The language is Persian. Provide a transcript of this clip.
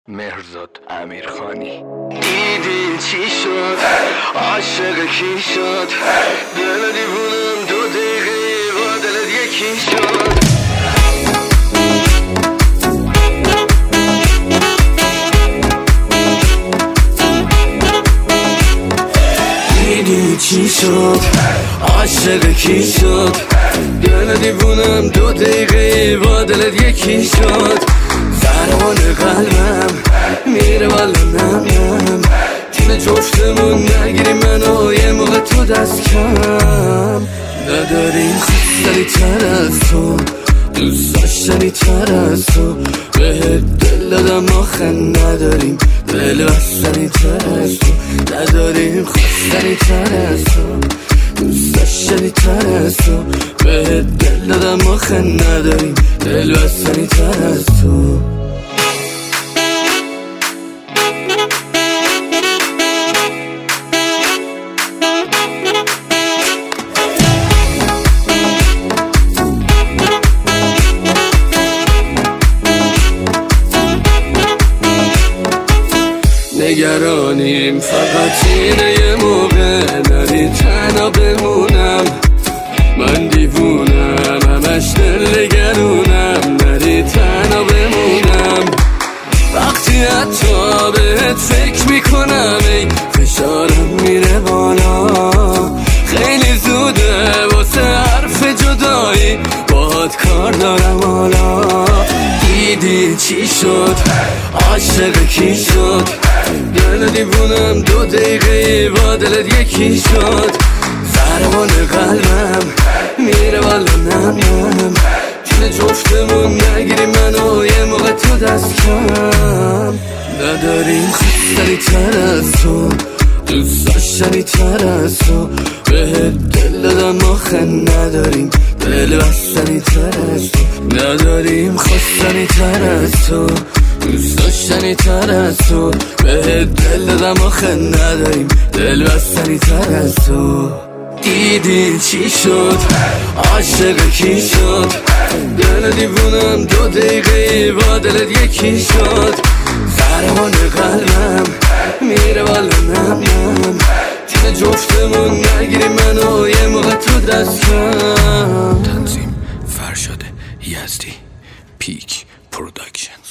مهرزاد امیرخانی. دیدی چی شد؟ عاشق کی شد؟ دل دیوونم 2 دقیقه با دلت یکی شد. دیدی چی شد؟ عاشق کی شد؟ دل دیوونم 2 دقیقه با دلت یکی شد. ضربان قلبم میره والا نم تین جفتمون نگیری منو یه موقع تو دست کم. نداریم خواستنی تر از تو، دوست داشتنی تر از تو، به دل دادم آخه نداریم دل بستنی تر از تو. نداریم خواستنی تر از تو، دوست داشتنی تر از تو، به دل دادم آخه نداریم دل بستنی تر از تو. نگرانیم فقط اینه یه موقع نری تنها بمونم. من دیوونم همش دل نگرونم نری تنها بمونم. وقتی حتی بهت فکر میکنم ای فشارم میره بالا. خیلی زوده واسه حرف جدایی باهات کار دارم حالا. دیدی چی شد؟ عاشق کی شد؟ دل دیوونم 2 دقیقه با دلت یکی شد. ضربان قلبم میره والا نم تین جفتمون نگیری منو یه موقع تو دست کم. نداریم خواستنی تر از تو، دوست داشتنی تر از تو، به دل دادم آخه نداریم دل بستنی تر از تو. نداریم خواستنی تر از تو، دوست داشتنی تر از تو، به دل دادم آخه نداریم دل بستنی تر از تو. دیدی چی شد؟ عاشق کی شد؟ دل دیوونم 2 دقیقه با دلت یکی شد. ضربان قلبم میره والا نم تین جفتمون نگیری منو یه موقع تو دست کم. تنظیم فرشاد یزدی، پیک پروداکشن.